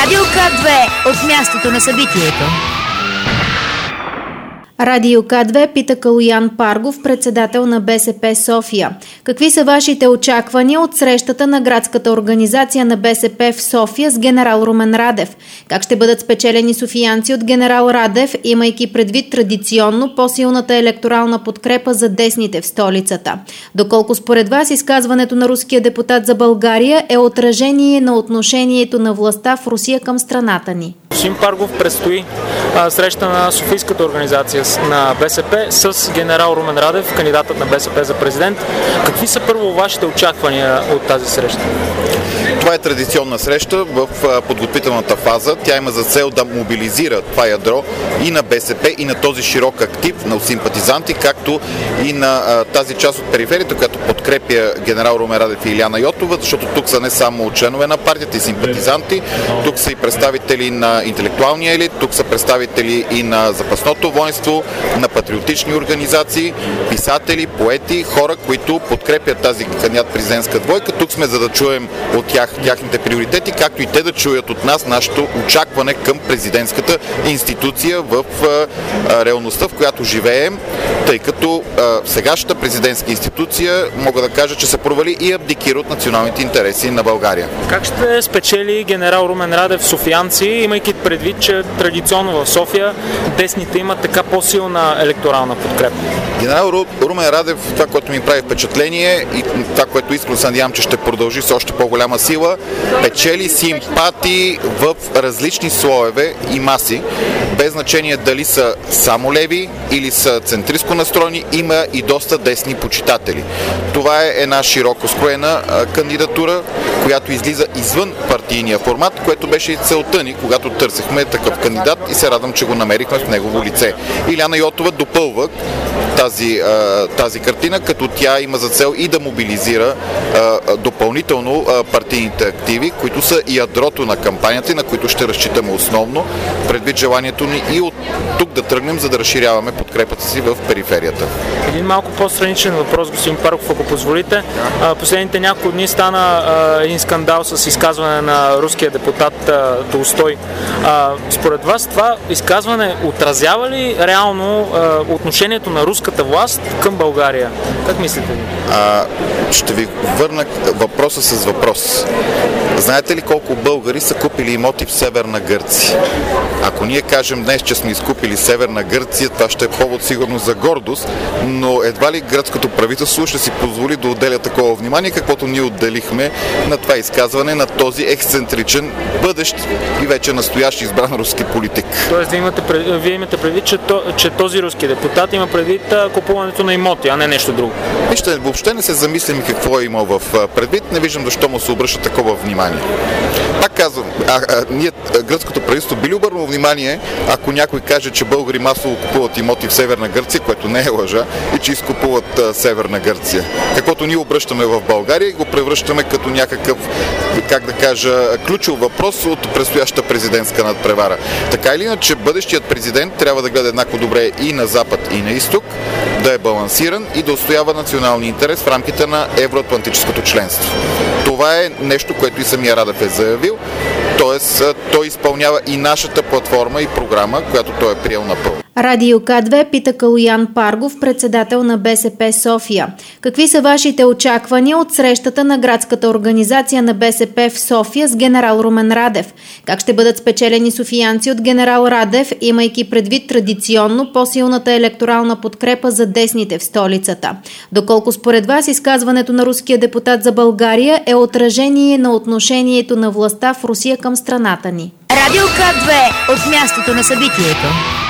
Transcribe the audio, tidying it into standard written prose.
Радио К2 от мястото на събитието. Радио К2 пита Калоян Паргов, председател на БСП София. Какви са вашите очаквания от срещата на градската организация на БСП в София с генерал Румен Радев? Как ще бъдат спечелени софиянци от генерал Радев, имайки предвид традиционно по-силната електорална подкрепа за десните в столицата? Доколко според вас изказването на руския депутат за България е отражение на отношението на властта в Русия към страната ни? Господин Паргов, предстои среща на Софийската организация на БСП с генерал Румен Радев, кандидатът на БСП за президент. Какви са първо вашите очаквания от тази среща? Това е традиционна среща в подготвителната фаза. Тя има за цел да мобилизира това ядро и на БСП, и на този широк актив на симпатизанти, както и на тази част от периферията, която подкрепя генерал Румен Радев и Илияна Йотова, защото тук са не само членове на партията и симпатизанти, тук са и представители на интелектуалния елит, тук са представители и на запасното воинство, на патриотични организации, писатели, поети, хора, които подкрепят тази кандидат-президентска двойка. Тук сме за да чуем от тяхните приоритети, както и те да чуят от нас нашето очакване към президентската институция в реалността, в която живеем, тъй като сегашната президентска институция, мога да кажа, че се провали и абдикира от националните интереси на България. Как ще спечели генерал Румен Радев софиянци, имайки предвид, че традиционно в София десните имат така по-силна електорална подкрепа? Генерал Румен Радев, това, което ми прави впечатление и това, което искрено се надявам, че ще продължи с още по-голяма сила, печели симпатии в различни слоеве и маси, без значение дали са само леви или са центристко настроени, има и доста десни почитатели. Това е една широко скроена кандидатура, която излиза извън партийния формат, което беше и целта ни, когато търсехме такъв кандидат, и се радвам, че го намерихме в негово лице. Илияна Йотова допълва тази картина, като тя има за цел и да мобилизира допълнително партийните активи, които са ядрото на кампанията и на които ще разчитаме основно, предвид желанието ни и от тук да тръгнем, за да разширяваме подкрепата си в периферията. Един малко по-страничен въпрос, господин Паргов, ако позволите. Последните няколко дни стана един скандал с изказване на руския депутат Толстой. Според вас това изказване отразява ли реално отношението на руската власт към България? Как мислите ви? Ще ви върна въпроса с въпрос. Знаете ли колко българи са купили имоти в Северна Гърция? Ако ние кажем днес, че сме изкупили Северна Гърция, това ще е повод сигурно за гордост, но едва ли гръцкото правителство ще си позволи да отделя такова внимание, каквото ние отделихме на това изказване на този ексцентричен, бъдещ и вече настоящ избран руски политик. Тоест, вие имате предвид, че този руски депутат има предвид купуването на имоти, а не нещо друго. Вижте, въобще не се замислим какво е имал в предвид, не виждам защо му се обръща такова внимание. Пак казвам, ние, гръцкото правителство, би ли обърнало внимание, ако някой каже, че българи масово купуват имоти в Северна Гърция, което не е лъжа, и че изкупуват Северна Гърция. Каквото ние обръщаме в България и го превръщаме като някакъв, как да кажа, ключов въпрос от предстоящата президентска надпревара. Така или иначе, бъдещият президент трябва да гледа еднакво добре и на запад, и на изток, да е балансиран и да отстоява националния интерес в рамките на евроатлантическото членство. Това е нещо, което и самия Радев е заявил, т.е. той изпълнява и нашата платформа и програма, която той е приел напълно. Радио К2 пита Калоян Паргов, председател на БСП София. Какви са вашите очаквания от срещата на градската организация на БСП в София с генерал Румен Радев? Как ще бъдат спечелени софиянци от генерал Радев, имайки предвид традиционно по-силната електорална подкрепа за десните в столицата? Доколко според вас изказването на руския депутат за България е отражение на отношението на властта в Русия към страната ни? Радио К2 от мястото на събитието.